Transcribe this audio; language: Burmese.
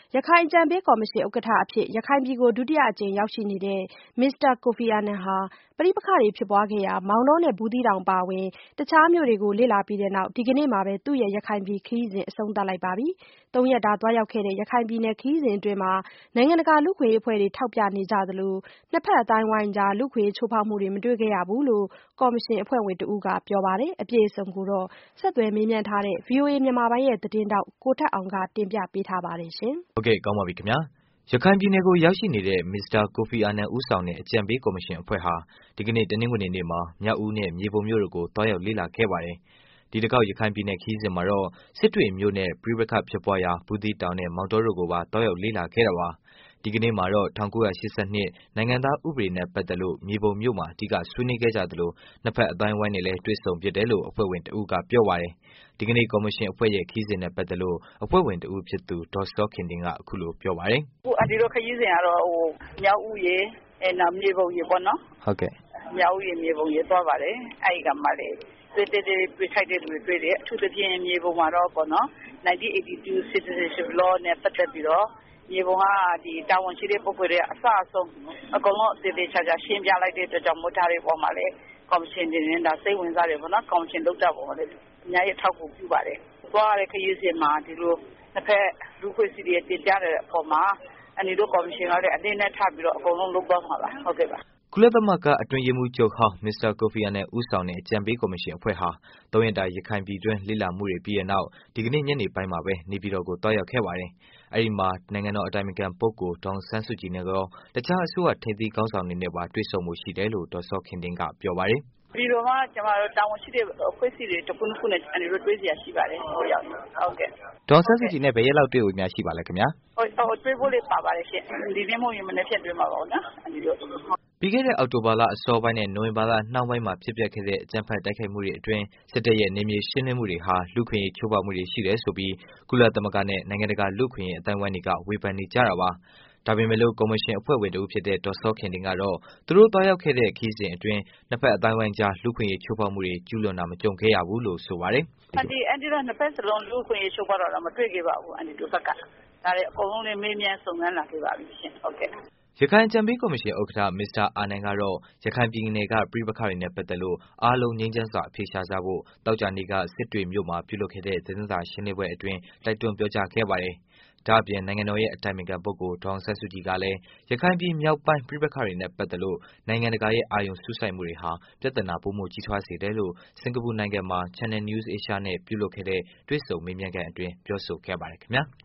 ရခိုင်အကြံပေးကော်မရှင်ဥက္ကဋ္ဌအဖြစ်ရခိုင်ပြည်ကိုဒုတိယအကြိမ်ရောက်ရှိနေတဲ့ မစ္စတာကိုဖီအာနန်ဟာပဋိပက္ခတွေဖြစ်ပွားခဲ့ရာမောင်တောနဲ့ဘူးသီးတောင်အပါအဝင်တခြားမြို့တွေကိုလေ့လာပြီးတဲ့နောက်ဒီကနေ့မှာပဲသူ့ရဲ့ရခိုင်ပြည်ခရီးစဉ်အဆုံးသတ်လိုက်ပါပြီ။ 3 ရက်တာသွားရောက်ခဲ့တဲ့ရခိုင်ပြည်နယ်ခရီးစဉ်အတွင်းမှာနိုင်ငံတကာလူ့အခွင့်အရေးအဖွဲ့တွေထောက်ပြနေကြသလိုနှစ်ဖက်အသိုင်းအဝိုင်းကြားလူ့အခွင့်အရေးချိုးဖောက်မှုတွေမတွေ့ခဲ့ရဘူးလို့ကော်မရှင်အဖွဲ့ဝင်တဦးကပြောပါတယ်။ အပြည့်အစုံကိုတော့ဆက်သွယ်မေးမြန်းထားတဲ့ VOA မြန်မာပိုင်းရဲ့သတင်းထောက်ကိုထက်အောင်ကတင်ပြပေးထားပါတယ်ရှင်။ဟုတ်ကဲ့ကောင်းပါပြီခင်ဗျာရခိုင်ပြည်နယ်ကိုရောက်ရှိနေတဲ့မစ္စတာကိုဖီအာနန်ဦးဆောင်တဲ့အကြံပေးကော်မရှင်အဖွဲ့ဟာဒီကနေ့တနင်္ဂနွေနေ့မှာမြောက်ဦးနဲ့မြေပုံမြို့တို့ကိုတွားရောက်လေ့လာခဲ့ပါတယ်ဒီတစ်ခေါက်ရခိုင်ပြည်နယ်ခရီးစဉ်မှာတော့စစ်တွေမြို့နဲ့ပဋိပက္ခဖြစ်ပွားရာဘူးသီးတောင်နဲ့မောင်တောတို့ကိုပါတွားရောက်လေ့လာခဲ့တာပါဒီကနေ့မှာတော့1982နိုင်ငံသားဥပဒေနဲ့ပတ်သက်လို့မြေပုံမြို့မှာအဓိကဆွေးနွေးခဲ့ကြသလိုနှစ်ဖက်အသိုင်းအဝိုင်းနဲ့လည်းတွေ့ဆုံဖြစ်တယ်လို့အဖွဲ့ဝင်တဦးကပြောပါတယ်ဒီကနေ့ကော်မရှင်အဖွဲ့ရဲ့ခရီးစဉ်နဲ့ပတ်သက်လို့အဖွဲ့ဝင်တဦးဖြစ်သူဒေါ်စောခင်တင်ကအခုလိုပြောပါတယ်အခုအန်တီတို့ခရီးစဉ်ကတော့မြောက်ဦးရေနောက်မြေပုံရေပေါ့နော်ဟုတ်ကဲ့မြောက်ဦးရေမြေပုံရေသွားပါတယ်အဲဒီကမှလေတွေ့ခိုက်တဲ့လူတွေတွေ့တယ်အထူးသဖြင့်မြေပုံမှာတော့ပေါ့နော်1982 citizenship law နဲ့ပတ်သက်ပြီးတော့မြေပုံကဒီတာဝန်ရှိတဲ့ပုဂ္ဂိုလ်တွေအစအဆုံးအကုန်လုံးသေသေးချာချာရှင်းပြလိုက်တဲ့အတွက်ကြောင့်မို့ဒါတွေပေါ်မှာလေကော်မရှင်တင်နေတာစိတ်ဝင်စားတယ်ပေါ့နော်ကော်မရှင်လုပ်တာပေါ်မှာလေအများကြီးထောက်ကူပြုပါတယ်သွားရတဲ့ခရီးစဉ်မှာဒီလိုတစ်ဖက်လူ့ဖွဲ့စည်းတွေတင်ပြတဲ့အပေါ်မှာအန်ဒီတို့ကော်မရှင်ကလည်းအလေးနဲ့ထားပြီးတော့အကုန်လုံးလုပ်သွားမှာပါဟုတ်ကဲ့ပါကုလသမဂ္ဂအတွင်းရေးမှူးချုပ်ဟောင်းမစ္စတာကိုဖီအာနန်ဦးဆောင်တဲ့အကြံပေးကော်မရှင်အဖွဲ့ဟာ3 ရက်တာရခိုင်ပြည်တွင်းလေ့လာမှုတွေပြီးတဲ့နောက်ဒီကနေ့ညနေပိုင်းမှာပဲနေပြည်တော်ကိုတွားရောက်ခဲ့ပါတယ်အဲဒီမှာနိုင်ငံတော်အတိုင်ပင်ခံပုဂ္ဂိုလ်ဒေါ်အောင်ဆန်းစုကြည်နဲ့ရောတခြားအစိုးရထိပ်သီးခေါင်းဆောင်တွေနဲ့ပါတွေ့ဆုံမှုရှိတယ်လို့ဒေါ်စောခင်တင်ကပြောပါတယ်ဒီလိုမှကျွန်တော်တို့တာဝန်ရှိတဲ့အဖွဲ့အစည်းတွေတစ်ခုနှစ်ခုနဲ့အန်ဒီတို့တွေ့စရာရှိပါတယ်ဟုတ်ရောက်ဟုတ်ကဲ့ဒေါ်ဆန်းစုကြည်နဲ့ဘယ်ရက်လောက်တွေ့ဖို့များရှိပါလဲခင်ဗျာဟုတ်တွေ့ဖို့လေးပါပါတယ်ရှင်ဒီနေ့မို့ရင်မနေ့ဖြတ်တွေ့မှာပါနော်အန်ဒီတို့ပြီးခဲ့တဲ့အောက်တိုဘာလအစောပိုင်းနဲ့နိုဝင်ဘာလနှောင်းပိုင်းမှာဖြစ်ပျက်ခဲ့တဲ့အကြမ်းဖက်တိုက်ခိုက်မှုတွေအတွင်းစစ်တပ်ရဲ့နေမြေရှင်းလင်းမှုတွေဟာလူ့ခွင့်ရေးချိုးဖောက်မှုတွေရှိတယ်ဆိုပြီးကုလသမဂ္ဂနဲ့နိုင်ငံတကာလူ့ခွင့်ရေးအသိုင်းအဝိုင်းတွေကဝေဖန်နေကြတာပါဒါပေမဲ့လို့ကော်မရှင်အဖွဲ့ဝင်တဦးဖြစ်တဲ့ဒေါ်စောခင်တင်ကတော့သူတို့တွားရောက်ခဲ့တဲ့ခရီးစဉ်အတွင်းနှစ်ဖက်အသိုင်းအဝိုင်းကြားလူ့ခွင့်ရေးချိုးဖောက်မှုတွေကျူးလွန်တာမကြုံခဲ့ရဘူးလို့ဆိုပါတယ်အန်ဒီတို့နှစ်ဖက်စလုံးလူ့ခွင့်ရေးချိုးဖောက်တာမတွေ့ခဲ့ပါဘူးအန်ဒီတို့ဘက်ကဒါတွေအကုန်လုံးလေးမေးမြန်းစုံစမ်းလာခဲ့ပါပြီရှင်ဟုတ်ကဲ့ရခိုင်အကြံပေးကော်မရှင်ဥက္ကဋ္ဌမစ္စတာအာနန်ကတော့ရခိုင်ပြည်နယ်ကပဋိပက္ခတွေနဲ့ပတ်သက်လို့အားလုံးငြိမ်းချမ်းစွာအဖြေရှာကြဖို့သောကြာနေ့ကစစ်တွေမြို့မှာပြုလုပ်ခဲ့တဲ့သတင်းစာရှင်းလင်းပွဲအတွင်းတိုက်တွန်းပြောကြားခဲ့ပါတယ်ဒါအပြင်နိုင်ငံတော်ရဲ့အတိုင်ပင်ခံပုဂ္ဂိုလ်ဒေါ်အောင်ဆန်းစုကြည်ကလည်းရခိုင်ပြည်မြောက်ပိုင်းပဋိပက္ခတွေနဲ့ပတ်သက်လို့နိုင်ငံတကာရဲ့အာရုံစူးစိုက်မှုတွေဟာပြဿနာပိုမိုကြီးထွားစေတယ်လို့စင်ကာပူနိုင်ငံမှာ Channel News Asia နဲ့ပြုလုပ်ခဲ့တဲ့တွေ့ဆုံမေးမြန်းခန်းအတွင်းပြောဆိုခဲ့ပါတယ်ခင်ဗျာ